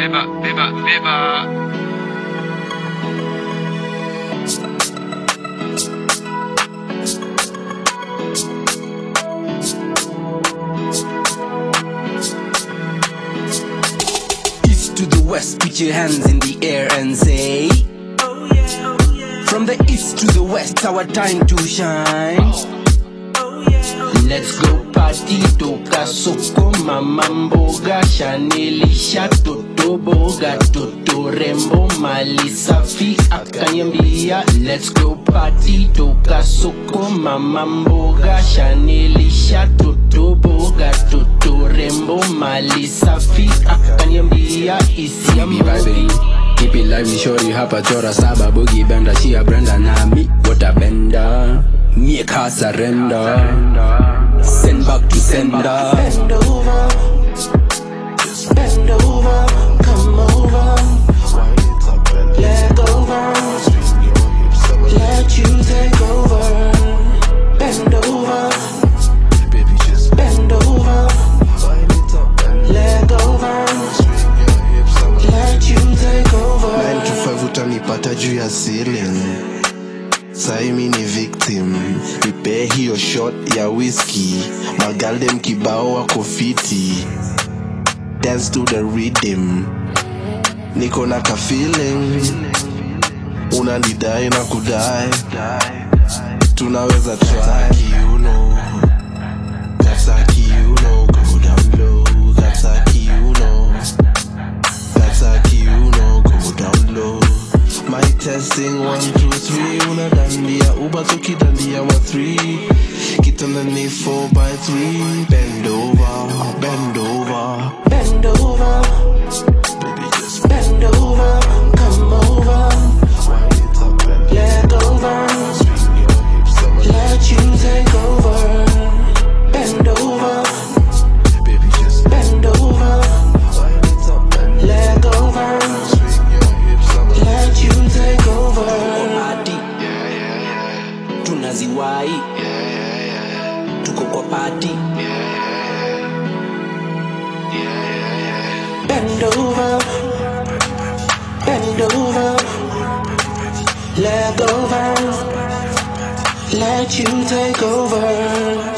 Beba. East to the west, put your hands in the air and say, oh yeah, oh yeah. From the east to the west, our time to shine. Let's go party, toka soko, mama mboga, shanelisha, toto boga, toto rembo, mali safi, akanyambia. Let's go party, toka soko, mama mboga, shanelisha, toto boga, toto rembo, mali safi, akanyambia. Isi ya mbabi keep it live, shorty hapa chora saba, boogie benda, she a Brenda na me, what a bender. Make her surrender. Send back to sender. Bend over, bend over, come over. Let go, let you take over. Bend over, bend over, let go, let you take over. 9 to 5 utanipata juu ya ceiling. Sai mi ni victim, nipe hiyo shot ya whiskey. Magaldem kibao wako fiti, dance to the rhythm. Niko na ka feeling, unanidai na kudai. Tunaweza try, you know. That's a you know, go down low. That's a you know. That's a you know, go down low. My testing 1, 2, 3. Una dandia, uba toki dandia wa 3. Kitana ni 4 by 3. Bend over, bend over, bend over, baby just bend over, come over. Let go, swing your hips up, let you take over. Bend over, baby just bend over, wind it up and let go, swing your hips up. let you take over. Party, tunaziwai, tuko kwa party. Bend over, bend over, let go, let you take over.